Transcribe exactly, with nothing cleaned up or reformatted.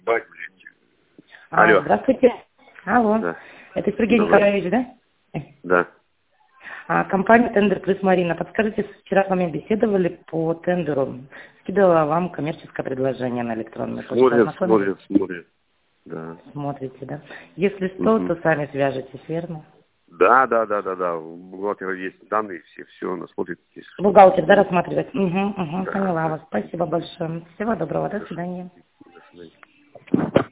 А, Алло. здравствуйте. Алло. Да. Это Сергей Добрый. Николаевич, да? Да. А, компания «Тендер Плюс» Марина. Подскажите, вчера с вами беседовали по тендеру. Скидывала вам коммерческое предложение на электронную почту. Смотрят, Ознакомились? смотрят, смотрят. Да. Смотрите, да? Если что, Мгм. то сами свяжетесь, верно? Да, да, да, да, да. У бухгалтера есть данные, все, все, она смотрит здесь. Бухгалтер, да, рассматривать? Угу, угу, Да, поняла да. вас. Спасибо большое. Всего доброго. До свидания. До свидания.